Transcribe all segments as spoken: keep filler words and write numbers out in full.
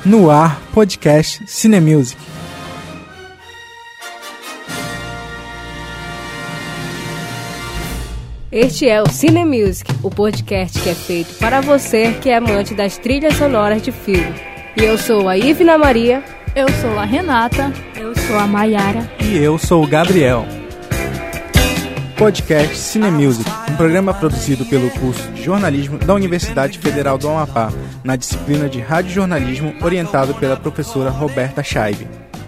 No ar, podcast Cinemusic. Este é o Cinemusic, o podcast que é feito para você que é amante das trilhas sonoras de filme. E eu sou a Ivna Maria. Eu sou a Renata. Eu sou a Maiara. E eu sou o Gabriel. Podcast Cinemusic, um programa produzido pelo curso de jornalismo da Universidade Federal do Amapá, na disciplina de radiojornalismo, orientado pela professora Roberta Scheibe.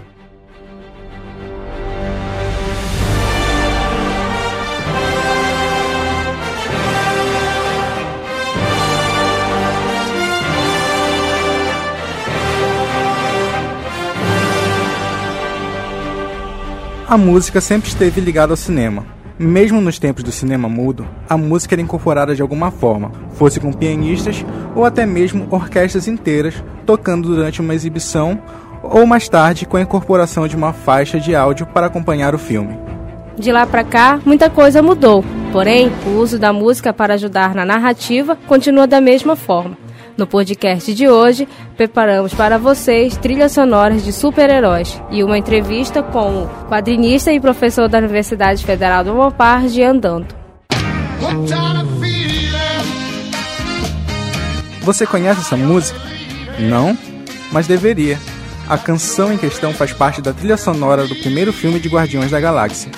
A música sempre esteve ligada ao cinema. Mesmo nos tempos do cinema mudo, a música era incorporada de alguma forma, fosse com pianistas ou até mesmo orquestras inteiras tocando durante uma exibição ou mais tarde com a incorporação de uma faixa de áudio para acompanhar o filme. De lá para cá, muita coisa mudou, porém, o uso da música para ajudar na narrativa continua da mesma forma. No podcast de hoje, preparamos para vocês trilhas sonoras de super-heróis e uma entrevista com o quadrinista e professor da Universidade Federal do Amapá, Jean Danto. Você conhece essa música? Não? Mas deveria. A canção em questão faz parte da trilha sonora do primeiro filme de Guardiões da Galáxia.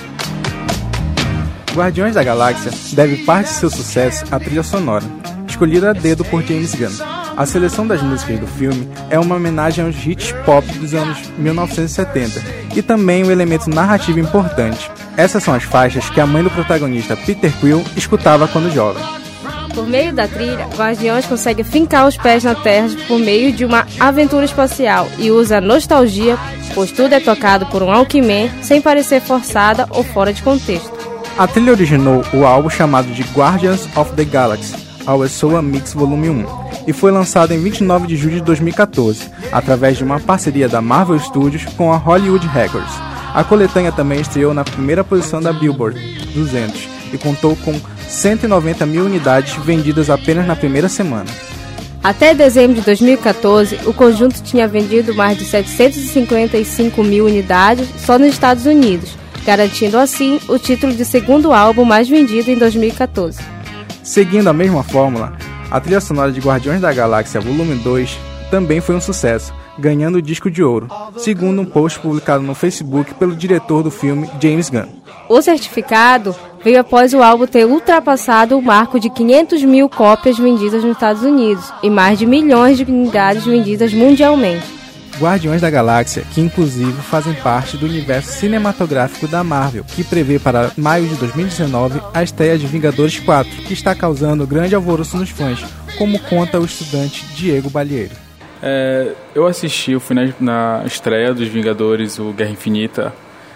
Guardiões da Galáxia deve parte de seu sucesso à trilha sonora, escolhida a dedo por James Gunn. A seleção das músicas do filme é uma homenagem aos hits pop dos anos mil novecentos e setenta e também um elemento narrativo importante. Essas são as faixas que a mãe do protagonista, Peter Quill, escutava quando jovem. Por meio da trilha, Guardiões consegue fincar os pés na Terra por meio de uma aventura espacial e usa a nostalgia, pois tudo é tocado por um Walkman sem parecer forçada ou fora de contexto. A trilha originou o álbum chamado de Guardians of the Galaxy, Our Soul Mix Volume um, e foi lançado em vinte e nove de julho de dois mil e catorze, através de uma parceria da Marvel Studios com a Hollywood Records. A coletânea também estreou na primeira posição da Billboard duzentos e contou com cento e noventa mil unidades vendidas apenas na primeira semana. Até dezembro de dois mil e catorze, o conjunto tinha vendido mais de setecentos e cinquenta e cinco mil unidades só nos Estados Unidos, garantindo assim o título de segundo álbum mais vendido em dois mil e catorze. Seguindo a mesma fórmula, a trilha sonora de Guardiões da Galáxia Volume dois também foi um sucesso, ganhando o disco de ouro, segundo um post publicado no Facebook pelo diretor do filme, James Gunn. O certificado veio após o álbum ter ultrapassado o marco de quinhentas mil cópias vendidas nos Estados Unidos e mais de milhões de unidades vendidas mundialmente. Guardiões da Galáxia, que inclusive fazem parte do universo cinematográfico da Marvel, que prevê para maio de dois mil e dezenove a estreia de Vingadores quatro, que está causando grande alvoroço nos fãs, como conta o estudante Diego Balieiro. É, eu assisti, eu fui na, na estreia dos Vingadores, o Guerra Infinita,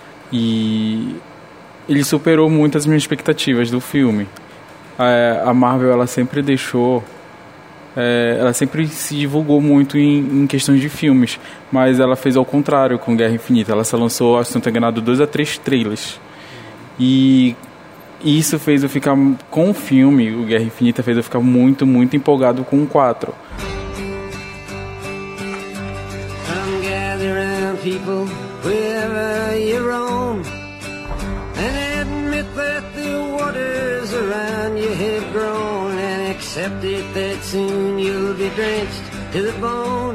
e ele superou muitas minhas expectativas do filme. É, a Marvel, ela sempre deixou... É, ela sempre se divulgou muito em, em questões de filmes, mas ela fez ao contrário com Guerra Infinita. Ela só lançou, se não estou enganado, dois a três trailers. E isso fez eu ficar, com o filme, o Guerra Infinita fez eu ficar muito, muito empolgado com o quatro. Accept it that soon you'll be drenched to the bone.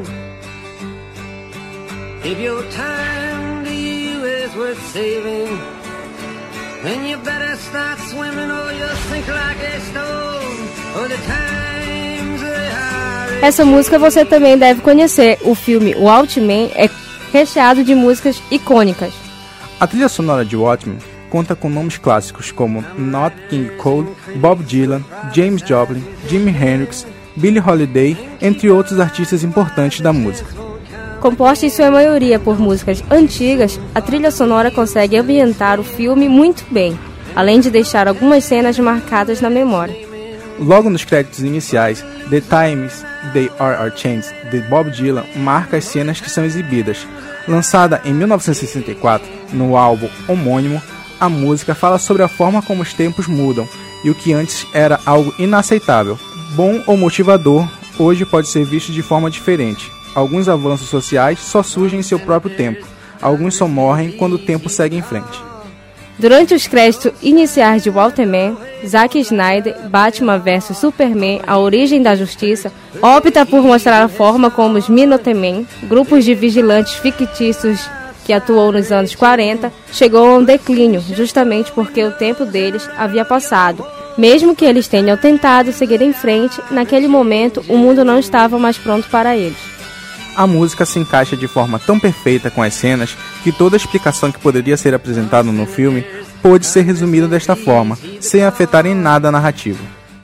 If your time to you is worth saving, then you better start swimming or you'll sink like a stone. For the times they are... Essa música você também deve conhecer. O filme Walkman é recheado de músicas icônicas. A trilha sonora de Watchmen conta com nomes clássicos como Nat King Cole, Bob Dylan, James Joplin, Jimi Hendrix, Billie Holiday, entre outros artistas importantes da música. Composta em sua maioria por músicas antigas, a trilha sonora consegue ambientar o filme muito bem, além de deixar algumas cenas marcadas na memória. Logo nos créditos iniciais, The Times They Are Our Chains, de Bob Dylan, marca as cenas que são exibidas. Lançada em mil novecentos e sessenta e quatro, no álbum homônimo, a música fala sobre a forma como os tempos mudam e o que antes era algo inaceitável, bom ou motivador, hoje pode ser visto de forma diferente. alguns avanços sociais só surgem em seu próprio tempo, alguns só morrem quando o tempo segue em frente. Durante os créditos iniciais de Walter Mann, Zack Snyder, Batman versus Superman, A Origem da Justiça, opta por mostrar a forma como os Minutemen, grupos de vigilantes fictícios que atuou nos anos quarenta, chegou a um declínio, justamente porque o tempo deles havia passado. Mesmo que eles tenham tentado seguir em frente, naquele momento o mundo não estava mais pronto para eles. A música se encaixa de forma tão perfeita com as cenas que toda a explicação que poderia ser apresentada no filme pôde ser resumida desta forma, sem afetar em nada a narrativa.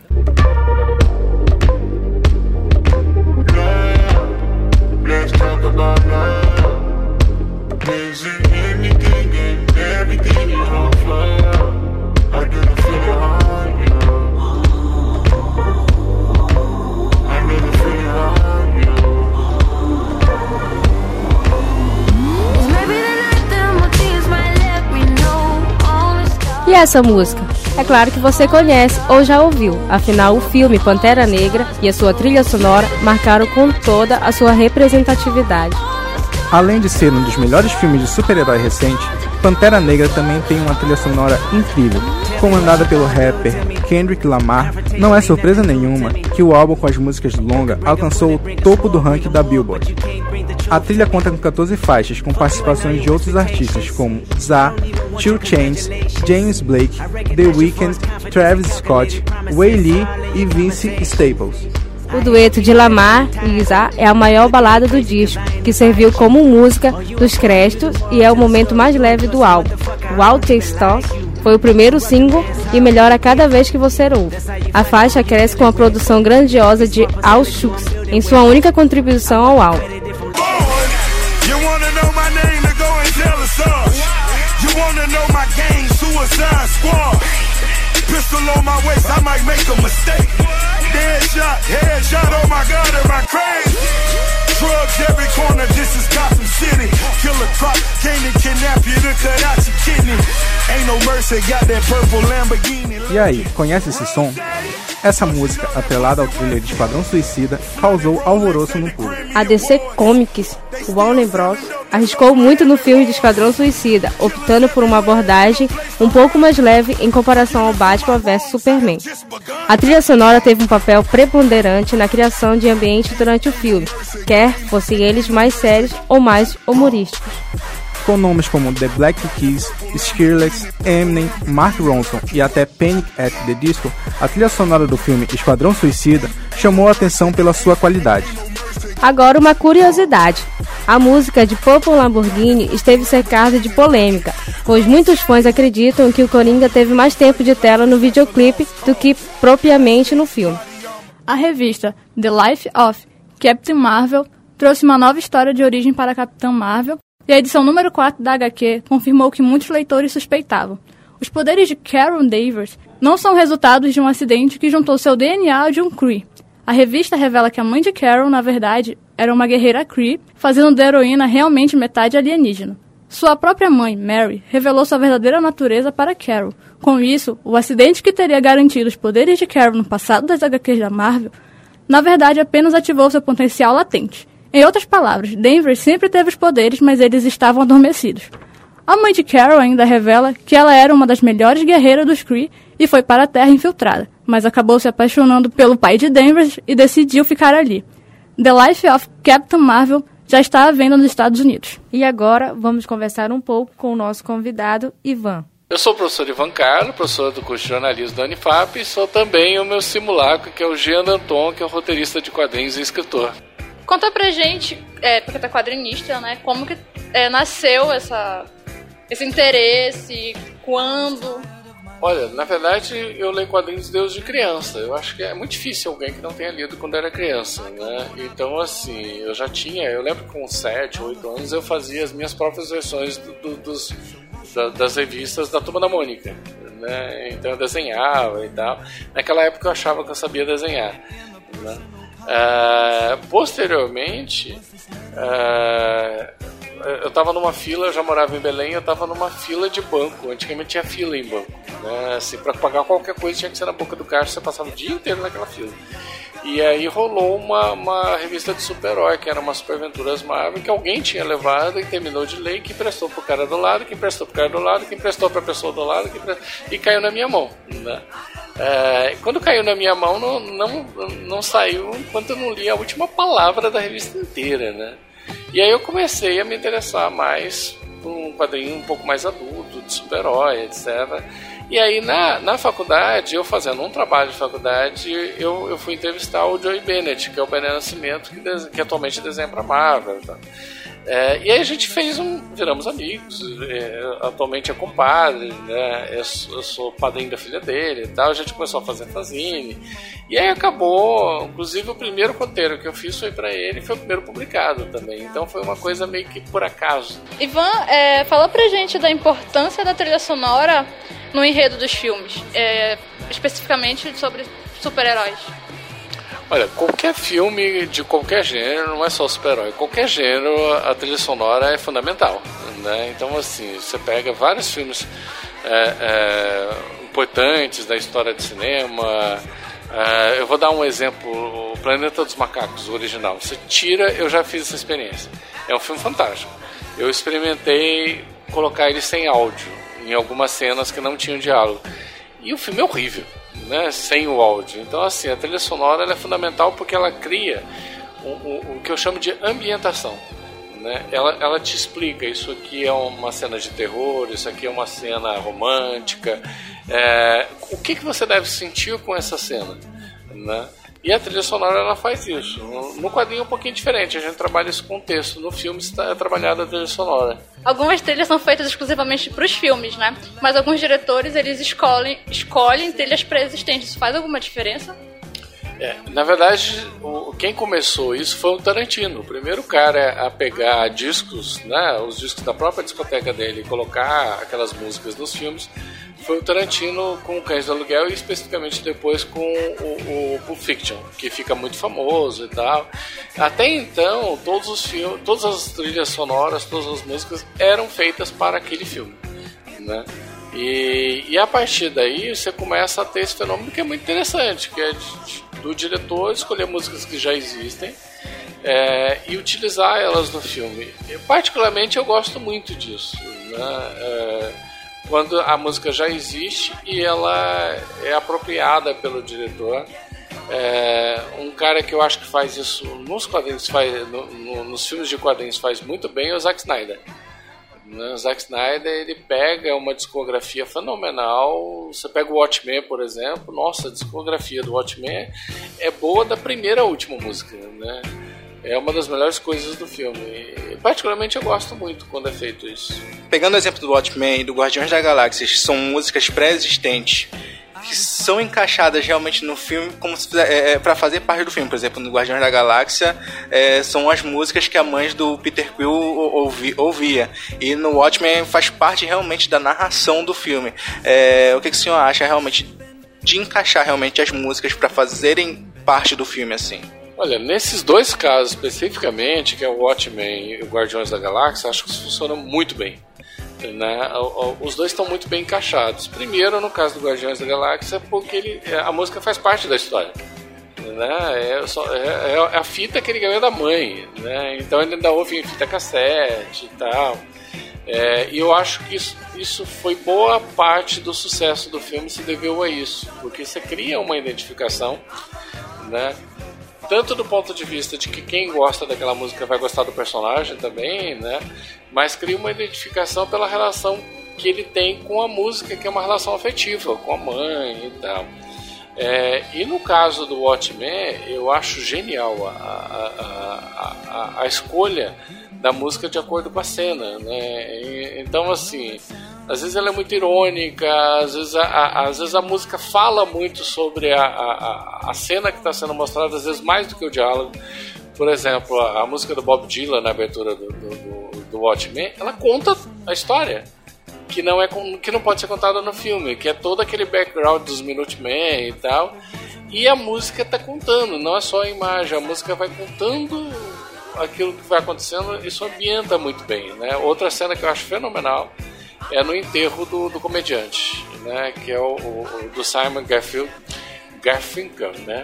E essa música? É claro que você conhece ou já ouviu, afinal o filme Pantera Negra e a sua trilha sonora marcaram com toda a sua representatividade. Além de ser um dos melhores filmes de super-herói recente, Pantera Negra também tem uma trilha sonora incrível. Comandada pelo rapper Kendrick Lamar, não é surpresa nenhuma que o álbum com as músicas longas alcançou o topo do ranking da Billboard. A trilha conta com catorze faixas, com participações de outros artistas como Za, two Chainz, James Blake, The Weeknd, Travis Scott, Waylon Lee e Vince Staples. O dueto de Lamar e Za é a maior balada do disco, que serviu como música dos créditos e é o momento mais leve do álbum. Walter Stone foi o primeiro single e melhora cada vez que você ouve. A faixa cresce com a produção grandiosa de Al Schultz, em sua única contribuição ao álbum. E aí, conhece esse som? Essa música, atrelada ao thriller de Esquadrão Suicida, causou alvoroço no público. A D C Comics, Warner Bros., arriscou muito no filme de Esquadrão Suicida, optando por uma abordagem um pouco mais leve em comparação ao Batman versus Superman. A trilha sonora teve um papel preponderante na criação de ambiente durante o filme, quer fossem eles mais sérios ou mais humorísticos. Com nomes como The Black Keys, Skrillex, Eminem, Mark Ronson e até Panic! At the Disco, a trilha sonora do filme Esquadrão Suicida chamou a atenção pela sua qualidade. Agora uma curiosidade. A música de Purple Lamborghini esteve cercada de polêmica, pois muitos fãs acreditam que o Coringa teve mais tempo de tela no videoclipe do que propriamente no filme. A revista The Life of Captain Marvel trouxe uma nova história de origem para a Capitã Marvel, e a edição número quatro da agá quê confirmou que muitos leitores suspeitavam. Os poderes de Carol Danvers não são resultados de um acidente que juntou seu D N A ao de um Kree. A revista revela que a mãe de Carol, na verdade, era uma guerreira Kree, fazendo da heroína realmente metade alienígena. Sua própria mãe, Mary, revelou sua verdadeira natureza para Carol. Com isso, o acidente que teria garantido os poderes de Carol no passado das agá quês da Marvel, na verdade apenas ativou seu potencial latente. Em outras palavras, Danvers sempre teve os poderes, mas eles estavam adormecidos. A mãe de Carol ainda revela que ela era uma das melhores guerreiras dos Kree e foi para a Terra infiltrada, mas acabou se apaixonando pelo pai de Danvers e decidiu ficar ali. The Life of Captain Marvel já está à venda nos Estados Unidos. E agora vamos conversar um pouco com o nosso convidado, Ivan. Eu sou o professor Ivan Carlos, professor do curso de jornalismo da Unifap, e sou também o meu simulacro, que é o Jean Danton, que é o roteirista de quadrinhos e escritor. Conta pra gente, é, porque tu é quadrinista, né? Como que é, nasceu essa, esse interesse, quando? Olha, na verdade, eu leio quadrinhos desde criança. Eu acho que é muito difícil alguém que não tenha lido quando era criança, né? Então, assim, eu já tinha... Eu lembro que com sete, oito anos eu fazia as minhas próprias versões do, do, dos, da, das revistas da Turma da Mônica, né? Então eu desenhava e tal. Naquela época eu achava que eu sabia desenhar, né? Uh, posteriormente, uh, eu estava numa fila, eu já morava em Belém, eu estava numa fila de banco. Antigamente tinha fila em banco, né? Assim, para pagar qualquer coisa tinha que ser na boca do caixa, você passava o dia inteiro naquela fila. E aí rolou uma, uma revista de super-herói, que era uma Super Aventuras Marvel, que alguém tinha levado e terminou de ler, que emprestou pro cara do lado, que emprestou pro cara do lado, que emprestou pra pessoa do lado, que emprestou... e caiu na minha mão, né? É, quando caiu na minha mão, não, não, não saiu enquanto eu não li a última palavra da revista inteira, né? E aí eu comecei a me interessar mais por um quadrinho um pouco mais adulto, de super-herói, etcétera. E aí na, na faculdade, eu fazendo um trabalho de faculdade, eu, eu fui entrevistar o Joey Bennett, que é o Bené Nascimento, que, de, que atualmente desenha pra Marvel. Tá? É, e aí a gente fez um... viramos amigos, é, atualmente é compadre, né? eu, eu sou padrinho da filha dele e tal, a gente começou a fazer fanzine. E aí acabou, inclusive o primeiro roteiro que eu fiz foi pra ele, foi o primeiro publicado também. Então foi uma coisa meio que por acaso. Ivan, é, fala pra gente da importância da trilha sonora no enredo dos filmes, é, especificamente sobre super-heróis. Olha, qualquer filme de qualquer gênero, não é só super-herói, qualquer gênero, a trilha sonora é fundamental, né? Então, assim, você pega vários filmes é, é, importantes da história de cinema. É, eu vou dar um exemplo, o Planeta dos Macacos, o original. Você tira, eu já fiz essa experiência. É um filme fantástico. Eu experimentei colocar ele sem áudio em algumas cenas que não tinham diálogo. E o filme é horrível, né? Sem o áudio. Então, assim, a trilha sonora ela é fundamental porque ela cria o, o, o que eu chamo de ambientação, né? Ela, ela te explica, isso aqui é uma cena de terror, isso aqui é uma cena romântica. É, o que, que você deve sentir com essa cena, né? E a trilha sonora ela faz isso. No quadrinho é um pouquinho diferente, a gente trabalha isso com texto. No filme está trabalhada a trilha sonora. Algumas trilhas são feitas exclusivamente para os filmes, né? Mas alguns diretores eles escolhem, escolhem trilhas pré-existentes. Isso faz alguma diferença? É, na verdade, o, quem começou isso foi o Tarantino. O primeiro cara a pegar discos, né, os discos da própria discoteca dele e colocar aquelas músicas nos filmes foi o Tarantino com o Cães do Aluguel e especificamente depois com o, o Pulp Fiction, que fica muito famoso e tal. Até então, todos os filmes, todas as trilhas sonoras, todas as músicas eram feitas para aquele filme, né? E, e a partir daí você começa a ter esse fenômeno que é muito interessante, que é de, do diretor escolher músicas que já existem é, e utilizar elas no filme. E, particularmente eu gosto muito disso, né? É, quando a música já existe e ela é apropriada pelo diretor. É, um cara que eu acho que faz isso nos quadrinhos, faz, no, no, nos filmes de quadrinhos faz muito bem é o Zack Snyder. O Zack Snyder ele pega uma discografia fenomenal. Você pega o Watchmen, por exemplo. Nossa, a discografia do Watchmen é boa da primeira à última música, né? É uma das melhores coisas do filme. E, particularmente eu gosto muito quando é feito isso. Pegando o exemplo do Watchmen e do Guardiões da Galáxia, são músicas pré-existentes que são encaixadas realmente no filme como se é, é, para fazer parte do filme. Por exemplo, no Guardiões da Galáxia é, são as músicas que a mãe do Peter Quill ouvi, ouvia. E no Watchmen faz parte realmente da narração do filme. É, o que, que o senhor acha realmente de encaixar realmente as músicas para fazerem parte do filme assim? Olha, nesses dois casos especificamente, que é o Watchmen e o Guardiões da Galáxia, acho que isso funciona muito bem, né? Os dois estão muito bem encaixados. Primeiro, no caso do Guardiões da Galáxia, porque ele, a música faz parte da história, né? É, só, é, é a fita que ele ganhou da mãe, né? Então ele ainda ouve em fita cassete e tal. É, e eu acho que isso, isso foi boa parte do sucesso do filme, se deveu a isso, porque você cria uma identificação, né? Tanto do ponto de vista de que quem gosta daquela música vai gostar do personagem também, né? Mas cria uma identificação pela relação que ele tem com a música, que é uma relação afetiva, com a mãe e tal. É, e no caso do Watchmen, eu acho genial a, a, a, a, a escolha da música de acordo com a cena, né? E, então, assim, às vezes ela é muito irônica, às vezes a, a, às vezes a música fala muito sobre a, a, a cena que está sendo mostrada, às vezes mais do que o diálogo. Por exemplo, a, a música do Bob Dylan na abertura do, do, do, do Watchmen, ela conta a história que não, é, que não pode ser contada no filme, que é todo aquele background dos Minutemen e tal, e a música está contando, não é só a imagem, a música vai contando aquilo que vai acontecendo. Isso ambienta muito bem, né? Outra cena que eu acho fenomenal é no enterro do, do comediante, né? Que é o, o do Simon Garfield, Garfinkel, né?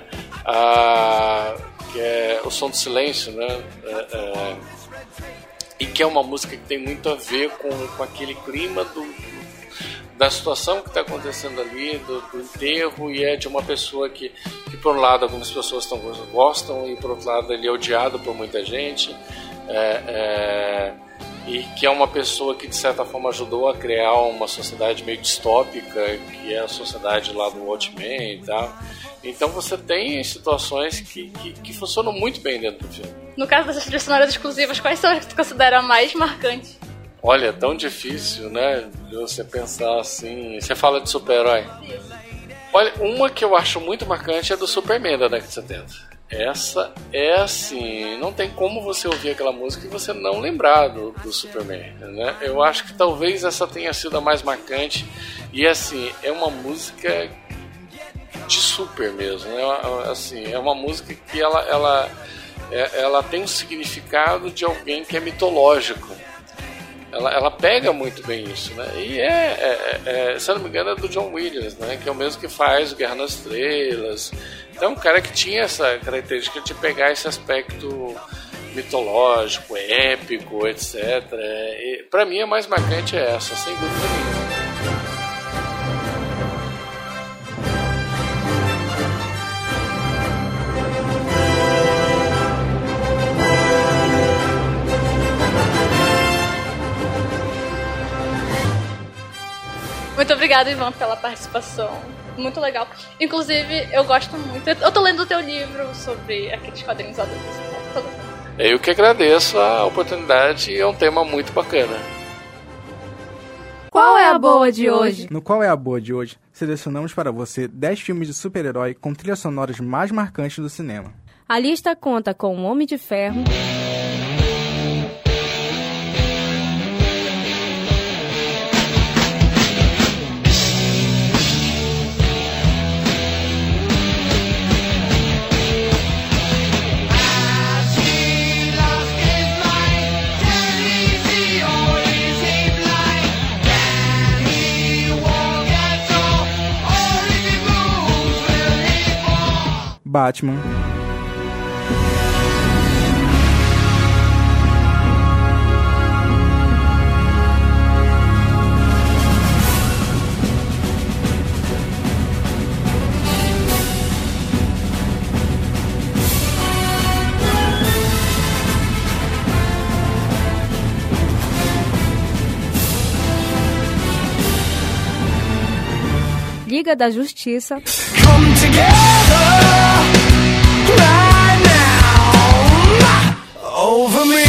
a, que é O Som do Silêncio, né? É, é, e que é uma música que tem muito a ver com, com aquele clima do, da situação que está acontecendo ali, do, do enterro, e é de uma pessoa que, que por um lado algumas pessoas tão, gostam e por outro lado ele é odiado por muita gente, é, é, e que é uma pessoa que de certa forma ajudou a criar uma sociedade meio distópica, que é a sociedade lá do Watchmen e tal. Então você tem situações que, que, que funcionam muito bem dentro do filme. No caso dessas trilhas sonoras exclusivas, quais são as que tu considera mais marcantes? Olha, é tão difícil, né, de você pensar assim... Você fala de super-herói? Olha, uma que eu acho muito marcante é do Superman da década de setenta. Essa é assim... Não tem como você ouvir aquela música e você não lembrar do, do Superman, né? Eu acho que talvez essa tenha sido a mais marcante. E assim, é uma música de super mesmo, né? Assim, é uma música que ela, ela, ela tem um significado de alguém que é mitológico. Ela, ela pega muito bem isso, né? E é, é, é, se eu não me engano, é do John Williams, né? Que é o mesmo que faz o Guerra nas Estrelas. Então, é um cara que tinha essa característica de pegar esse aspecto mitológico, épico, etcétera. E, pra mim, a mais marcante é essa, sem dúvida nenhuma. Muito obrigada, Ivan, pela participação. Muito legal. Inclusive, eu gosto muito. Eu tô lendo o teu livro sobre aqueles quadrinhos adultos. Eu que agradeço a oportunidade e é um tema muito bacana. Qual é a boa de hoje? No Qual é a Boa de hoje, selecionamos para você dez filmes de super-herói com trilhas sonoras mais marcantes do cinema. A lista conta com O Homem de Ferro, Batman, Liga da Justiça, Come together right now over me.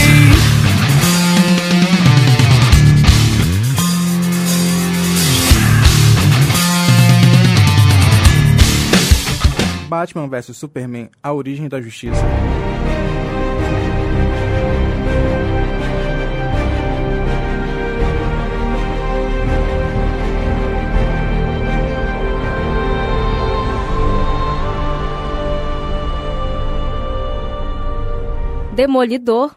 Batman versus Superman, A Origem da Justiça. Demolidor,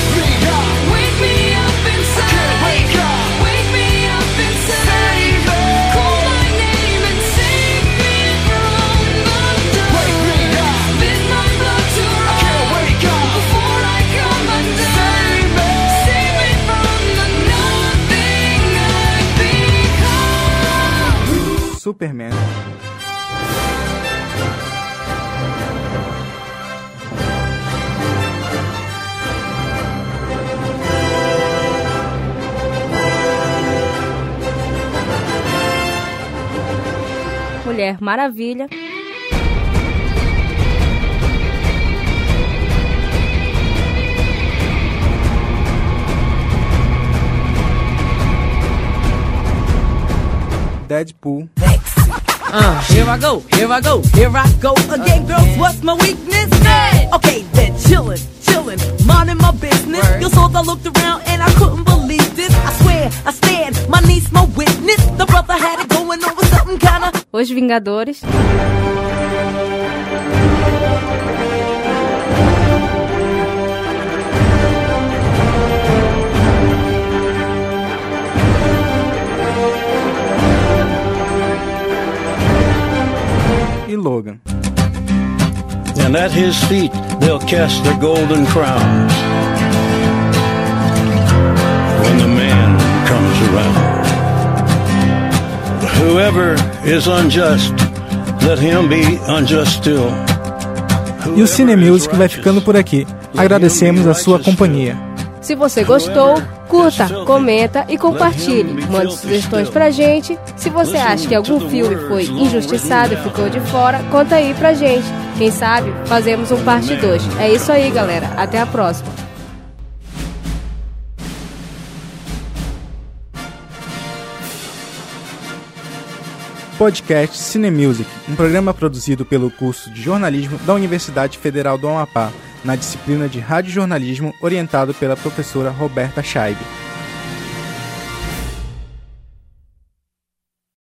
Superman, Mulher Maravilha, Deadpool, Uh, here I go, here I go, here I go again, girls. What's my weakness? Okay, then chillin', chillin', minding my business. Your souls, I looked around and I couldn't believe this. I swear, I stand, my niece, my witness. The brother had it going on with something kinda. Os Vingadores, e Logan. and at his feet they'll cast their golden crowns when the man comes around. Whoever is unjust, let him be unjust still. E o Cine Music vai ficando por aqui. Agradecemos a sua companhia. Se você gostou, curta, comenta e compartilhe. Mande sugestões pra gente. Se você acha que algum filme foi injustiçado e ficou de fora, conta aí pra gente. Quem sabe fazemos um parte dois. É isso aí, galera. Até a próxima. Podcast Cine Music, um programa produzido pelo curso de jornalismo da Universidade Federal do Amapá, na disciplina de radiojornalismo, orientado pela professora Roberta Scheibe.